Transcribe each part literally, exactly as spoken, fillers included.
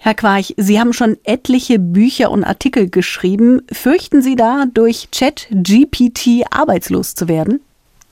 Herr Quarch, Sie haben schon etliche Bücher und Artikel geschrieben. Fürchten Sie da, durch ChatGPT arbeitslos zu werden?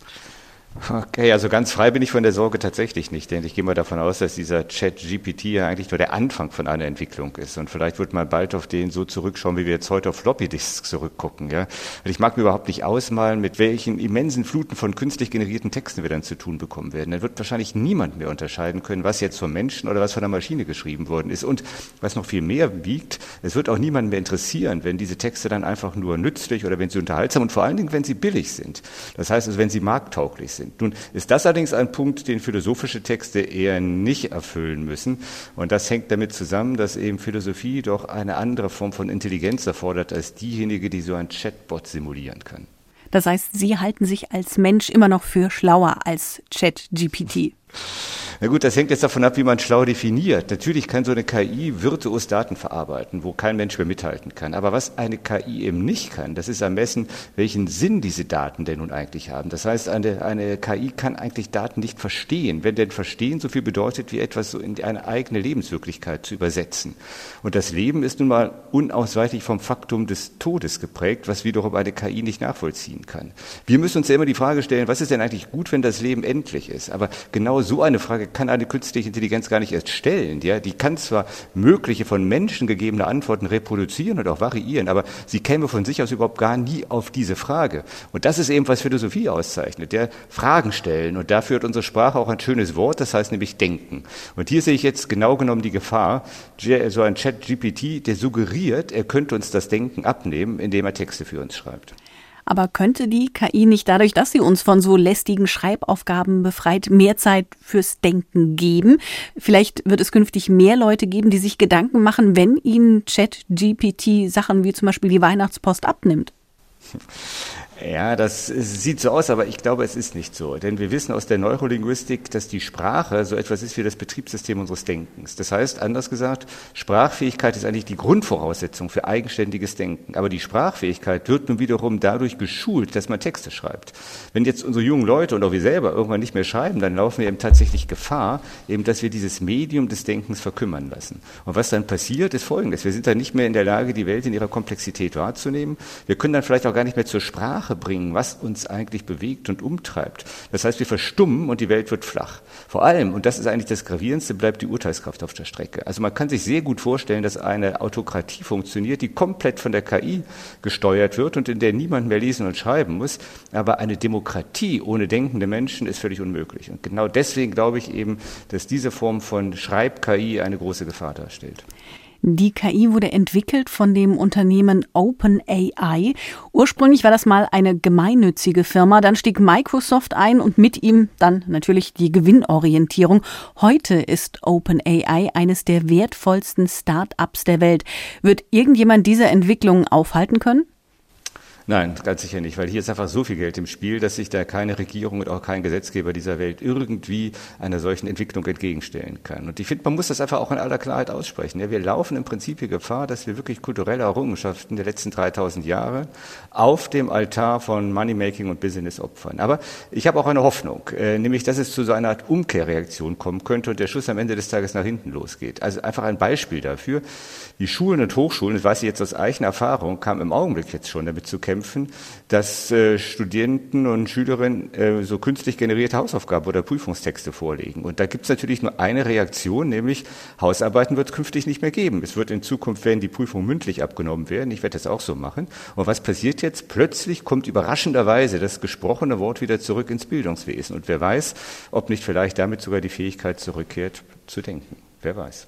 Okay, also ganz frei bin ich von der Sorge tatsächlich nicht, denn ich gehe mal davon aus, dass dieser ChatGPT ja eigentlich nur der Anfang von einer Entwicklung ist und vielleicht wird man bald auf den so zurückschauen, wie wir jetzt heute auf Floppy-Disks zurückgucken. Ja? Und ich mag mir überhaupt nicht ausmalen, mit welchen immensen Fluten von künstlich generierten Texten wir dann zu tun bekommen werden. Dann wird wahrscheinlich niemand mehr unterscheiden können, was jetzt vom Menschen oder was von der Maschine geschrieben worden ist. Und was noch viel mehr wiegt, es wird auch niemanden mehr interessieren, wenn diese Texte dann einfach nur nützlich oder wenn sie unterhaltsam und vor allen Dingen, wenn sie billig sind. Das heißt also, wenn sie markttauglich sind. Nun ist das allerdings ein Punkt, den philosophische Texte eher nicht erfüllen müssen. Und das hängt damit zusammen, dass eben Philosophie doch eine andere Form von Intelligenz erfordert als diejenige, die so ein Chatbot simulieren kann. Das heißt, Sie halten sich als Mensch immer noch für schlauer als ChatGPT. Na gut, das hängt jetzt davon ab, wie man schlau definiert. Natürlich kann so eine K I virtuos Daten verarbeiten, wo kein Mensch mehr mithalten kann. Aber was eine K I eben nicht kann, das ist ermessen, welchen Sinn diese Daten denn nun eigentlich haben. Das heißt, eine, eine K I kann eigentlich Daten nicht verstehen. Wenn denn Verstehen so viel bedeutet, wie etwas so in eine eigene Lebenswirklichkeit zu übersetzen. Und das Leben ist nun mal unausweichlich vom Faktum des Todes geprägt, was wiederum eine K I nicht nachvollziehen kann. Wir müssen uns ja immer die Frage stellen, was ist denn eigentlich gut, wenn das Leben endlich ist? Aber genau so eine Frage kann eine künstliche Intelligenz gar nicht erst stellen. Ja? Die kann zwar mögliche von Menschen gegebene Antworten reproduzieren und auch variieren, aber sie käme von sich aus überhaupt gar nie auf diese Frage. Und das ist eben, was Philosophie auszeichnet. Ja? Fragen stellen. Und dafür hat unsere Sprache auch ein schönes Wort, das heißt nämlich denken. Und hier sehe ich jetzt genau genommen die Gefahr, so ein ChatGPT, der suggeriert, er könnte uns das Denken abnehmen, indem er Texte für uns schreibt. Aber könnte die K I nicht dadurch, dass sie uns von so lästigen Schreibaufgaben befreit, mehr Zeit fürs Denken geben? Vielleicht wird es künftig mehr Leute geben, die sich Gedanken machen, wenn ihnen ChatGPT Sachen wie zum Beispiel die Weihnachtspost abnimmt. Ja, das sieht so aus, aber ich glaube, es ist nicht so. Denn wir wissen aus der Neurolinguistik, dass die Sprache so etwas ist wie das Betriebssystem unseres Denkens. Das heißt, anders gesagt, Sprachfähigkeit ist eigentlich die Grundvoraussetzung für eigenständiges Denken. Aber die Sprachfähigkeit wird nun wiederum dadurch geschult, dass man Texte schreibt. Wenn jetzt unsere jungen Leute und auch wir selber irgendwann nicht mehr schreiben, dann laufen wir eben tatsächlich Gefahr, eben, dass wir dieses Medium des Denkens verkümmern lassen. Und was dann passiert, ist Folgendes. Wir sind dann nicht mehr in der Lage, die Welt in ihrer Komplexität wahrzunehmen. Wir können dann vielleicht auch gar nicht mehr zur Sprache bringen, was uns eigentlich bewegt und umtreibt. Das heißt, wir verstummen und die Welt wird flach. Vor allem, und das ist eigentlich das Gravierendste, bleibt die Urteilskraft auf der Strecke. Also man kann sich sehr gut vorstellen, dass eine Autokratie funktioniert, die komplett von der K I gesteuert wird und in der niemand mehr lesen und schreiben muss. Aber eine Demokratie ohne denkende Menschen ist völlig unmöglich. Und genau deswegen glaube ich eben, dass diese Form von Schreib-K I eine große Gefahr darstellt. Die K I wurde entwickelt von dem Unternehmen OpenAI. Ursprünglich war das mal eine gemeinnützige Firma, dann stieg Microsoft ein und mit ihm dann natürlich die Gewinnorientierung. Heute ist OpenAI eines der wertvollsten Start-ups der Welt. Wird irgendjemand diese Entwicklung aufhalten können? Nein, ganz sicher nicht, weil hier ist einfach so viel Geld im Spiel, dass sich da keine Regierung und auch kein Gesetzgeber dieser Welt irgendwie einer solchen Entwicklung entgegenstellen kann. Und ich finde, man muss das einfach auch in aller Klarheit aussprechen. Ja, wir laufen im Prinzip die Gefahr, dass wir wirklich kulturelle Errungenschaften der letzten dreitausend Jahre auf dem Altar von Moneymaking und Business opfern. Aber ich habe auch eine Hoffnung, äh, nämlich, dass es zu so einer Art Umkehrreaktion kommen könnte und der Schuss am Ende des Tages nach hinten losgeht. Also einfach ein Beispiel dafür. Die Schulen und Hochschulen, das weiß ich jetzt aus eigener Erfahrung, kamen im Augenblick jetzt schon damit zu kämpfen, dass äh, Studenten und Schülerinnen äh, so künstlich generierte Hausaufgaben oder Prüfungstexte vorlegen. Und da gibt es natürlich nur eine Reaktion, nämlich Hausarbeiten wird es künftig nicht mehr geben. Es wird in Zukunft, werden die Prüfungen mündlich abgenommen werden. Ich werde das auch so machen. Und was passiert jetzt? Plötzlich kommt überraschenderweise das gesprochene Wort wieder zurück ins Bildungswesen. Und wer weiß, ob nicht vielleicht damit sogar die Fähigkeit zurückkehrt, zu denken. Wer weiß.